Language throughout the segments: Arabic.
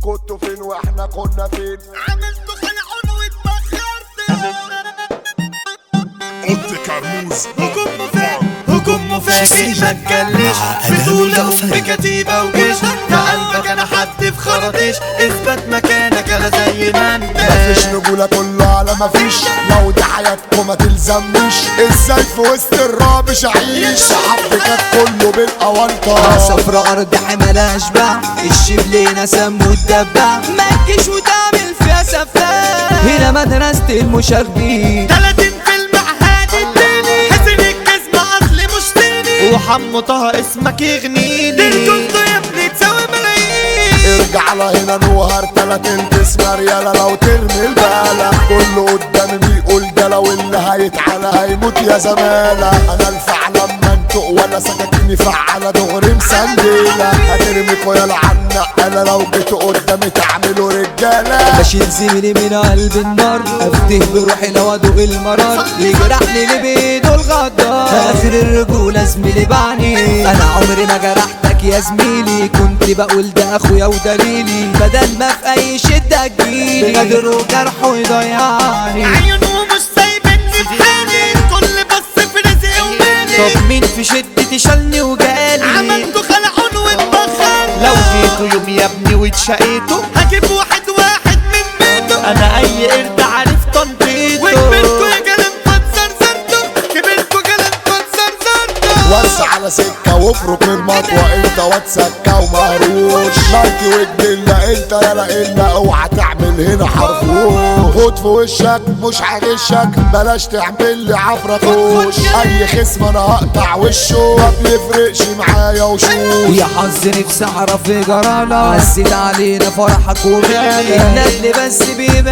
كنتوا فين واحنا كنا فين؟ عملتوا خلعون واتبخرت. قلت كرموز هجوم مفاجئ ما تجلش بطولة بكتيبة وجيش قلبك انا حد في خرطيش اثبت مكانك انا زي ما انت مفيش رجولة كله على مفيش لو دي حياتكم ما تلزمنيش ازاي في وسط الرابش اعيش صحابي كانت كله بالقوانطة صفرا ارض حمالها اشبع الشبلينة سم والدبع ما تجيش وتعمل فيها سفاح هنا مدرسة المشاغبين 30 في المعهد التاني حسن الجزمة اصلي مشتري وحمو طه اسمك يغنيني دلتوتو يا ابني تساوي ملايين ارجع لهنا نوهر 30 تسمر يالا لو ترمي البالة كله قدامي بيقول ده لو اللي هيتعالى هيموت يا زمالة انا الفعل لما انتق ولا سكتني فعالة دغري مسنديلة هترميكوا يالا عالنقالة لو جيتوا قدامي تعملوا رجالة بشيل زميلي من قلب النار افته بروحي لو ادوق المرار يجرحني اللي بايده الغدار اخر الرجولة زميلي بعني انا عمري ما جرحتك يا زميلي كنت بقول ده اخويا ودليلي بدل ما في اي شدة تجيلي بغدر وجرحه يضيعني عيونه مش سايبني في حالي كل بص في رزقي ومالي طب مين في شدتي شالني وجالي عملتوا خلعون واتبخرت لو جيتوا يوم يا ابني واتشقيتوا هجيب واحد من بيته انا اي قرد عارف تنطيطه وكبرتوا يا جلال فتزرزرتوا كبرتوا جلال فتزرزرتوا وسع على سكة وافرك المطوة انت واد سكة ومهروش مالكي وجدلة انت يالا الا اوعى تعمل هنا حرفوش خد في وشك مش هغشك بلاش تعمل لي عفركوش اي خصم انا هقطع وشه ما بيفرقش معايا وشوش يا حظ نفسي اعرف ايه جرالك نسيت علينا فرحك وغالك الندل بس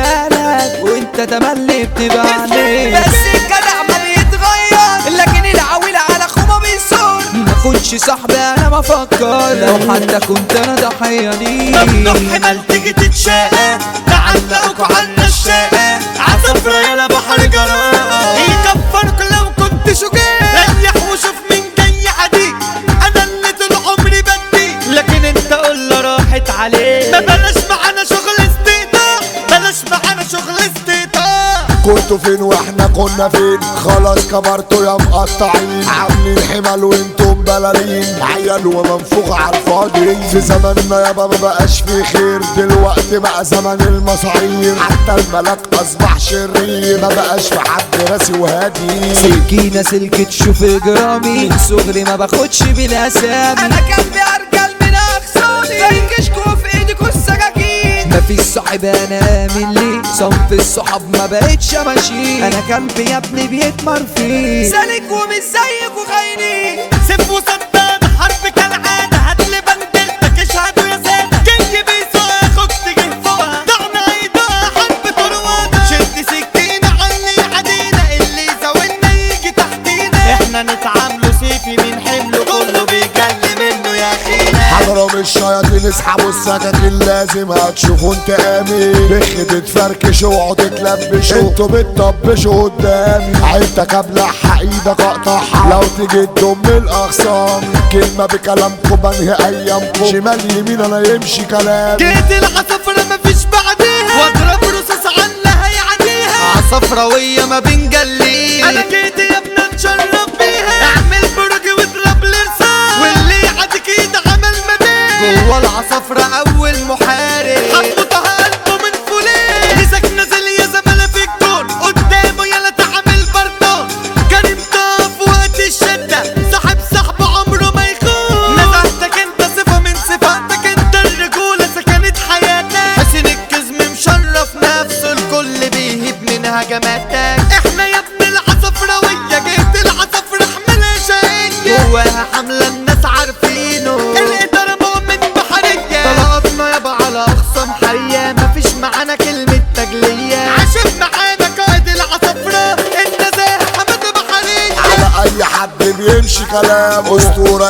بيبالك وانت تملي بتبقى عليك بس الجدع ما بيتغير لكن العويل على اخوه ما بيصون ما اخدش صاحبي انا بفكر لو حتى كنت انا ضحيه ليه ممنوع حمال تيجي تتشاقى تعلقوا عنا الشاقى عصفرة يالا بحر جراء يكفرك لو كنت شجاع ريح وشوف مين جاي عديك انا اللي طول عمري بدي لكن انت قول راحت عليك ما بلاش معانا شغل استهتار بلاش معانا شغل استهتار كنتوا فين واحنا كنا فين خلاص كبرتوا يا مقطعين عاملين حمل وانتم بلالين عيال ومنفوخ على الفاضي في زماننا يابا ما بقاش في خير دلوقتي بقى زمن المصاعير حتى الملاك اصبح شرير ما بقاش في حد راسي وهادي سكينة سلك تشوف جرامي من صغري ما باخدش بالاسامي انا كلبي ارجل من اخصامي زي كشكو في ايدكوا السكاكين مفيش صاحب انا امن ليه صنف الصحاب ما بقتش اماشي انا كلبي يا ابني بيتمر فيه سالك ومش زيك وخاينين سيف وصدام حرب كالعادة هاتلي بندلتك اشهدوا يا سادة جاي بيسوق اخوك تجي فوقها دعنا ايدها حرب طروادة شد سكينة علي عدينا اللي يزاولنا يجي تحتينا احنا نتعاملوا سيفي من حمله كله بيجلي منه يا اخينا حضروا الشياطين اسحبوا السكاكين لازم هتشوفوا انتقامي بخ تتفركشوا اوعوا تتلبشوا انتوا بتطبشوا قدامي عيلتك ابلعها ايدك اقطعها لو تيجي تضم الاخصام كلمه بكلامكم بنهي ايامكم شمال يمين انا يمشي كلامي جيت العصفرة مفيش بعديها واضرب رصاص عنها هيعديها عصفراوية ما بنجليها انا جيت يا ابني نشرب بيها اعمل برج واضرب لرصاص واللي يعديك يتعمل مدين جوه العصفرة اول محارب حطها قلبه من فولين مسك نزل يا زمالة في الجون قدامه يلا تعمل بردون كريم طاف وقت الشدة صاحب صاحبه عمره ما يخون نزعتك انت صفة من صفاتك انت الرجولة سكنت حياتك حسين الكزم مشرف نفسه الكل بيهيب من هجماتك احنا يا ابن العصفراوية جهة العصفرة احملها شقية جواها حملة الناس عارفينه الإدارة مؤمن بحرية طلقتنا يابا على أقصى محية مفيش معانا كلمة تجلية عشان معانا قائد العصفرة انت زي حمد بحرية على اي حد بيمشي كلام اسطوره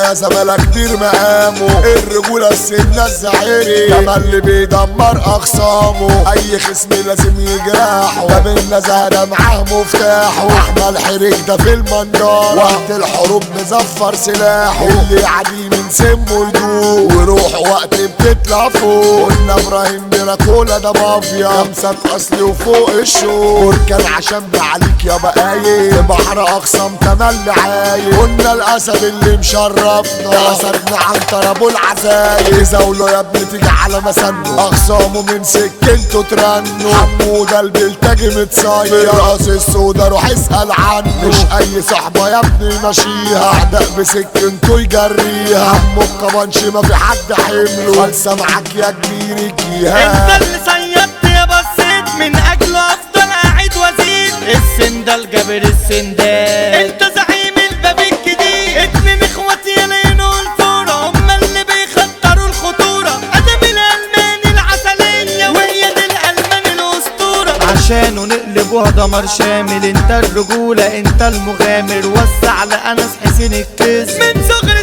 يا زمالة كتير مقامه الرجولة السنة الزعيري تملي بيدمر اخصامه اي خصم لازم يجرحه ده بالنزهة ده معاه مفتاحه احنا الحريق ده في المنظار وقت الحروب نزفر سلاحه اللي يعدي من سمه يدوق وروح وقت بتطلع فوق قلنا ابراهيم بيراكولا ده مافيا خمسة اصلي وفوق الشوق بركان عشان بعليك يا بقايل بحر اقسم تملي عايل قلنا الاسد اللي مشرفنا اسدنا عنتر ابو العزايل زاوله يا ابني تيجي على مسنه اخصامه من سكنته ترنه حموده البلتاجي متصير راس السودا روح اسال عنه مش اي صحبه يا ابني ماشيها اعداء بسكنته يجريها عمو الكبانش ما في حد حمله خالصه معاك يا كبير الجيهان انت اللي صيدت يا بصيت من اجله افضل قاعد وزيد السندال جابر السندال انت زعيم الباب الجديد اتنين اخواتي يلاقينوا الفورة هما اللي بيخطروا الخطورة ادم الالماني العسلية وهي دي الالماني الاسطورة عشانه نقلبوها دمر شامل انت الرجولة انت المغامر وسع لأنس حسين الكذب من صغر